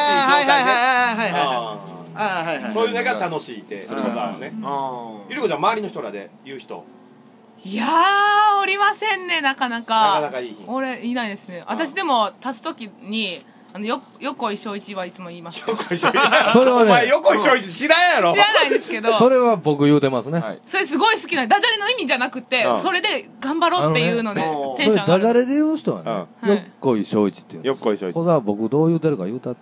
そういうのが楽しいって、それこそあるね。ゆりこちゃん、周りの人らで言う人。 いやー、おりませんね、なかなか。 なかなかいい。 俺、いないですね。私でも、立つときに、横井翔一はいつも言います。 横井翔一。 それはね、 お前横井翔一知らんやろ。 知らないですけど。 それは僕言うてますね。 それすごい好きな、ダジャレの意味じゃなくて、それで頑張ろうっていうので、テンション上がる。 ダジャレで言う人はね、横井翔一って言うんです。 横井翔一。 小沢僕どう言うてるか言うたって。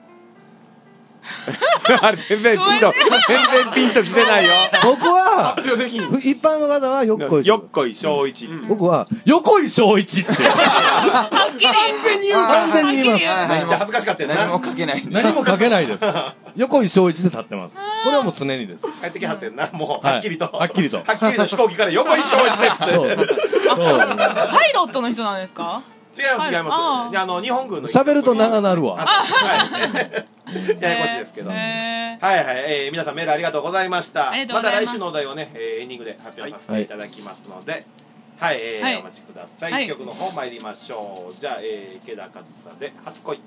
あれ全然ピンと来てないよ。 僕は一般の方は横井翔一。 僕は横井翔一って。 完全に言う。 完全に言います。 めっちゃ恥ずかしかったよな。 何も書けない。 何も書けないです。横井翔一で立ってます。これはもう常にです。 帰ってきはってんな。もうはっきりと。 はっきりと飛行機から横井翔一です。 パイロットの人なんですか？ 違います。日本軍の。 喋ると長なるわ。 ややこしいですけど。皆さんメールありがとうございました。また来週のお題をね、エンディングで発表させていただきますので、お待ちください。曲の方参りましょう。じゃあ、池田和沙で初恋。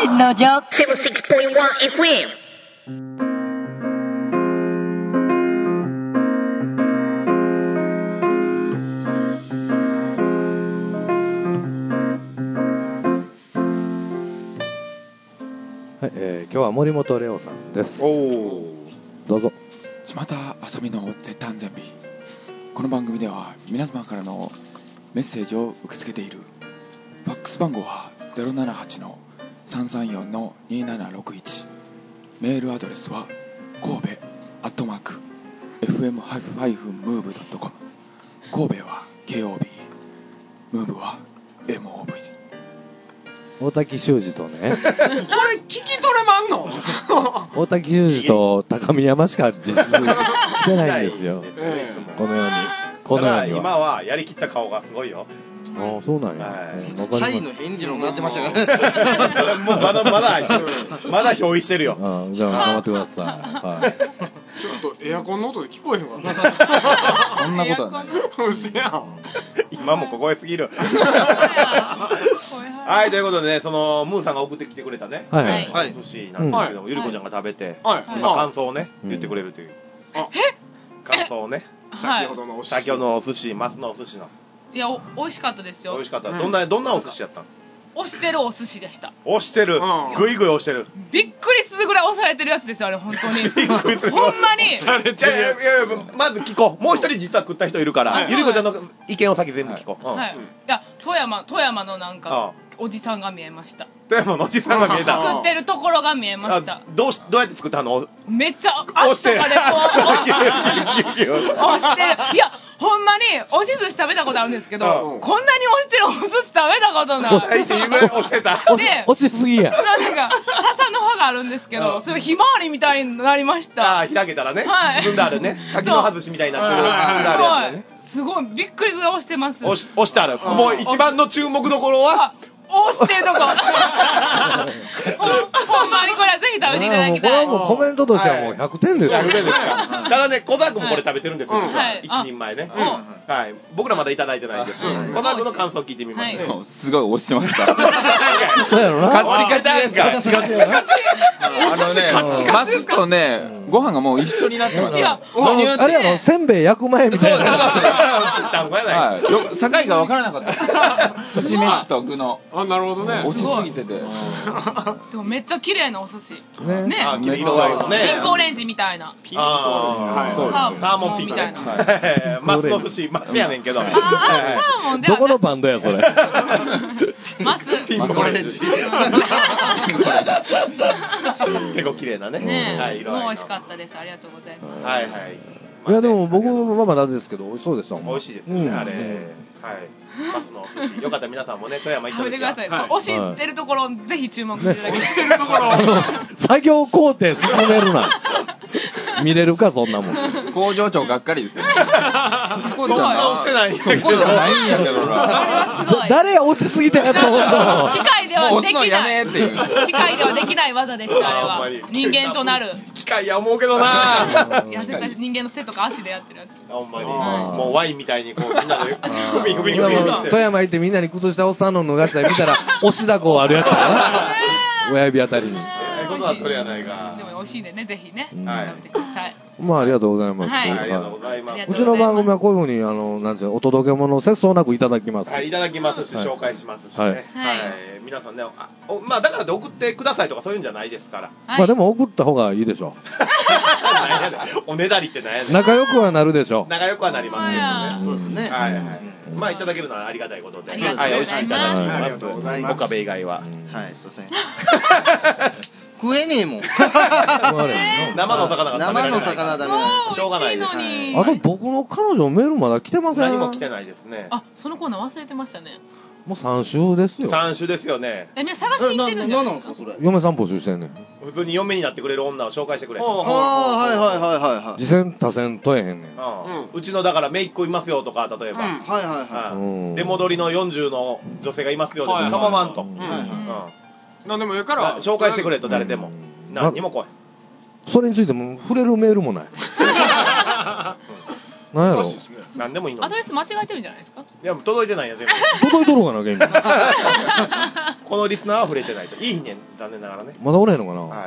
のじゃ 76.1 FM。 今日は森本レオさんです。どうぞ。 島田あさみの絶対安全日。この番組では皆様からのメッセージを受け付けている。ファックス番号は 078-334-2761。メールアドレスは神戸@fm-move.com。 神戸は KOB、 ムーブは MOV。 大滝修二とねこれ聞き取れまんの大滝修二と高見山しか実質来てないんですよ、このように今はやりきった顔がすごいよ。 ああ、そうなんや。 タイの返事のなってましたからもうまだ憑依してるよ。 じゃあ頑張ってください。はい。 ちょっとエアコンの音で聞こえへんかな。 そんなことはない。 嘘やん。 今も凍えすぎる。はい、ということでね、そのムーさんが送ってきてくれたね、お寿司なんですけども、ゆりこちゃんが食べて、今感想をね言ってくれるという。感想をね。 先ほどのお寿司、マスのお寿司の。 いや、美味しかったですよ。 美味しかった。どんなお寿司やったの？ 押してるお寿司でした。 押してる。ぐいぐい押してる。 びっくりするぐらい押されてるやつですよ、あれ、本当に。ほんまに。 まず聞こう。もう一人実は食った人いるから、ゆりこちゃんの意見を先全部聞こう。 はい。いや、富山のなんか、おじさんが見えました。 富山のおじさんが見えた。 作ってるところが見えました。 どうやって作ったの？ めっちゃ、足とかでこう、押してる。いや、ほんまに、押し寿司食べたことあるんですけど、こんなに押してるお寿司食べたことない。 っていうぐらい押してた。 押しすぎや。 なんか、笹の葉があるんですけど、それひまわりみたいになりました。 あ、開けたらね。自分であるね。柿の外しみたいになってる。 すごい、びっくりする押してます。 押してある。もう一番の注目どころは押してるとこ。ほんまにこれはぜひ食べていただきたい。 これはもうコメントとしてはもう100点ですよ。 100点ですか。ただね、小沢君もこれ食べてるんですよ。1人前ね。はい。僕らまだいただいてないんです。小沢君の感想を聞いてみましょう。 すごい押してました。 そうやろな。 カッチカチですか。カッチカチやな。マスとね、ご飯がもう一緒になってます。 あれやろ、せんべい焼く前みたいな。 境が分からなかった。寿司飯と具の。 あ、なるほどね。 押しすぎてて。 でもめっちゃ綺麗なお寿司。 ね。色合いもね。 ピンクオレンジみたいな。 ピンクオレンジ。サーモンピンクね。マスの寿司、マスやねんけど。 どこのバンドや、それ。 マス。 ピンクオレンジ。結構綺麗なね。 はい、もう美味しかったです。ありがとうございます。 はいはい。 いやでも僕はまだですけど美味しそうでしたもん。 美味しいですよね、あれ。はい。マスのお寿司。よかったら皆さんもね、富山行った時は。 食べてください。押してるところぜひ注目していただきたい。 押してるところ。 作業工程進めるな。見れるかそんなもん。 工場長がっかりですよ。 そこじゃない。 そこじゃないんやけどな。 誰や押しすぎたやつを。 機械ではできない。機械ではできない技でしたあれは。人間となる。 機械や思うけどな。 いや絶対人間の手とか足でやってるやつ。 ほんまに。もうワインみたいにこうみんなで富山行ってみんなに靴下おっさんの脱がしたら見たら押しだこあるやつだな。親指あたりに。 ことは取れやないか。 でも美味しいんでね、ぜひね、食べてください。 まあありがとうございます。 ありがとうございます。 うちの番組はこういうふうになんていうお届け物を節操なくいただきます。 はい、いただきますし紹介しますしね。はい。皆さんね、まあだからって送ってくださいとかそういうんじゃないですから。 まあでも送った方がいいねしょ。 おねだりって何やねん。 仲良くはなるでしょ。 仲良くはなりますけどね。そうですね。はいはい。まあいただけるのはありがたいことで。はい、美味しくいただきます。岡部以外は。 はい、すいません。食えねえもん。 生の魚が食べられない。 生の魚ダメだ。 しょうがないです。 あと僕の彼女メールまだ来てません。 何も来てないですね。 あ、そのコーナー忘れてましたね。 もう3週ですよ。 3週ですよね。 みんな探しに行ってるんじゃないですか。 嫁さん募集してんねん。 普通に嫁になってくれる女を紹介してくれ。 ああ、はいはいはいはい。 次戦多戦問えへんねん。 うちのだから姪っ子いますよとか、例えば。 はいはいはい。 出戻りの40の女性がいますよとか、構わんと。 何でもいいから。 紹介してくれと誰でも。何にも来い。 それについても触れるメールもない。何やろ。 何でもいいの。 アドレス間違えてるんじゃないですか。 いや届いてないや全部。 届いとるかな現に。 このリスナーは触れてないと。いいね、残念ながらね。 まだおれへんのかな。 はい。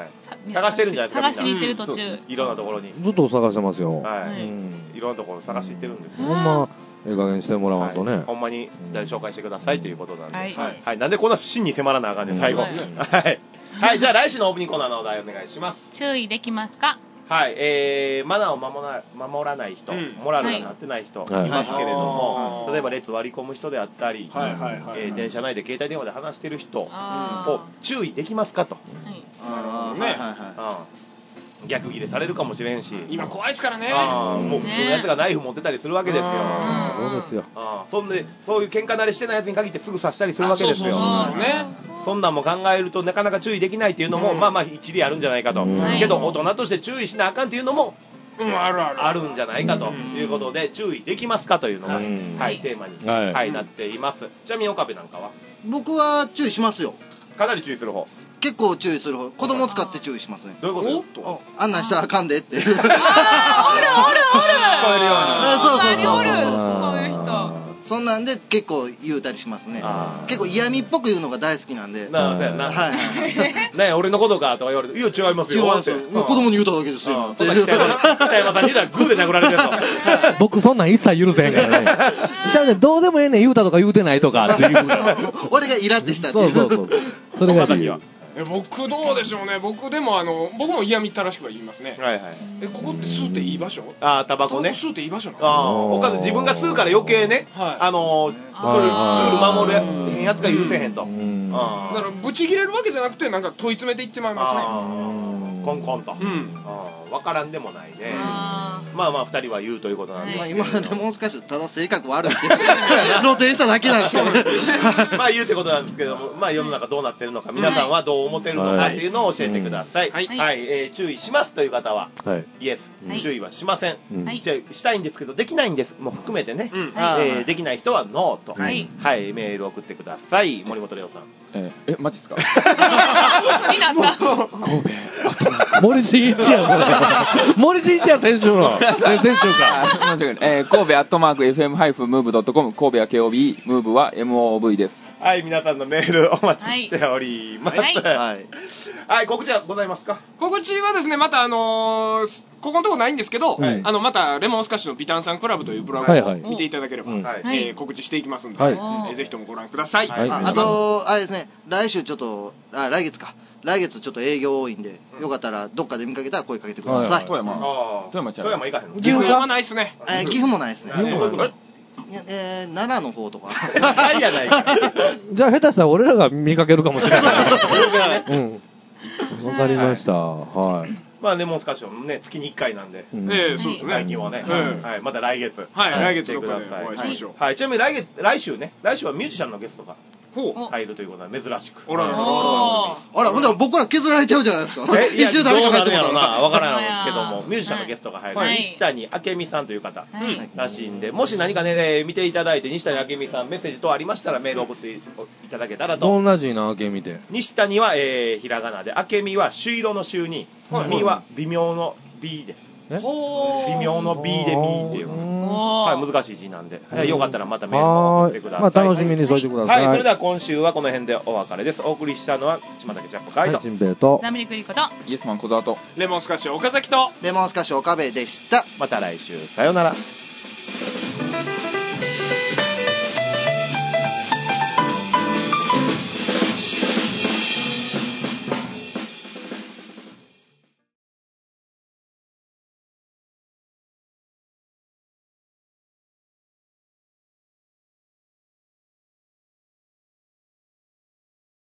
探してるんじゃないですか。 探しに行ってる途中。 いろんなところに。 ずっと探してますよ。 はい。いろんなところ探していってるんですよ。 ほんま、ええ加減してもらわんとね。 ほんまに誰紹介してくださいということなんで。はい。なんでこんな真に迫らなあかんねん、最後。はい。はい、じゃあ来週のオープニングコーナーのお題お願いします。 注意できますか？ はい、マナーを守らない人、モラルがなってない人いますけれども、例えば列割り込む人であったり、電車内で携帯電話で話してる人を注意できますかと。逆ギレされるかもしれんし、 今怖いですからね。 もうそのやつがナイフ持ってたりするわけですよ。 そうですよ。 そういう喧嘩慣れしてないやつに限ってすぐ刺したりするわけですよ。そんなんも考えるとなかなか注意できないっていうのもまあまあ一理あるんじゃないかと。けど大人として注意しなあかんっていうのもあるんじゃないかということで、注意できますかというのがはいテーマになっています。ちなみに岡部なんかは？ 僕は注意しますよ。 かなり注意する方。 結構注意する方。子供を使って注意しますね。 どういうこと案内したらあかんでって。 おるおるおる。聞こえるように。そういう人。 そんなんで結構言うたりしますね。結構嫌味っぽく言うのが大好きなんで。 なあ、俺のことかとか言われて、いや違いますよって。 子供に言うただけですよ。 そんな北山さんに言うたらグーで殴られてると。 僕そんなん一切許せへんからね。じゃあね、どうでもええねん言うたとか言うてないとかっていう。 俺がイラってしたっていう。 そう。それが理由。 僕どうでしょうね。僕も嫌みったらしくは言いますね。ここって吸うていい場所？ タバコね。 吸うていい場所なの？ おかず自分が吸うから余計ね、そういうルール守るへんやつが許せへんと。だからブチ切れるわけじゃなくてなんか問い詰めていってまいりますね。 コンコンと。わからんでもないね。まあ2人は言うということなんで。 今でも少しただ性格悪いって露呈しただけなんですよ。 まあ言うってことなんですけども、まあ世の中どうなってるのか、皆さんはどう思ってるのかっていうのを教えてください。はい、注意しますという方はイエス、注意はしません。したいんですけどできないんですも含めてね。できない人はノーと。はい、メールを送ってください。森本レオさん。 マジですか？ になった。 神戸。 森進一やこれ。森進一や先週の。先週か。 神戸@fm-move.com 神戸は KOB、ムーブは MOV です。 はい、皆さんのメールお待ちしております。はい、告知はございますか？ 告知はですね、またここのとこないんですけど、またレモンスカッシュのビタンさんクラブというブログを見ていただければ、告知していきますんで、ぜひともご覧ください。 あと、あれですね、来月ちょっと営業多いんで、よかったらどっかで見かけたら声かけてください。 富山行かへんの？ 岐阜ないっすね。 岐阜もないですね。奈良の方とか。 ないやないか。 じゃあ下手したら俺らが見かけるかもしれない。わかりました。はい。 まあレモンスカッシュもね月に1回なんで。 そうですね。 最近はね。はい。また来月。 はい。来月ください。 お会いしましょう。 はい。ちなみに来週はミュージシャンのゲストが入るということは珍しく。 ほんで僕ら削られちゃうじゃないですか。 一週だけ入ってるな。わからんけどもミュージシャンのゲストが入る西谷明美さんという方らしいんで、もし何かね見ていただいて西谷明美さんメッセージ等ありましたらメールを送っていただけたらと。 どんな字な明美で？ 西谷はひらがなで、明美は朱色の朱に、美は微妙の B で。微妙の B で B っていう、難しい字なんで、よかったらまたメールを送ってください。 楽しみにしといてください。 はい、それでは今週はこの辺でお別れです。お送りしたのは島竹ジャックカイト、 新平とザミリクリコとイエスマン小沢とレモンスカッシュ岡崎とレモンスカッシュ岡部でした。 また来週さようなら。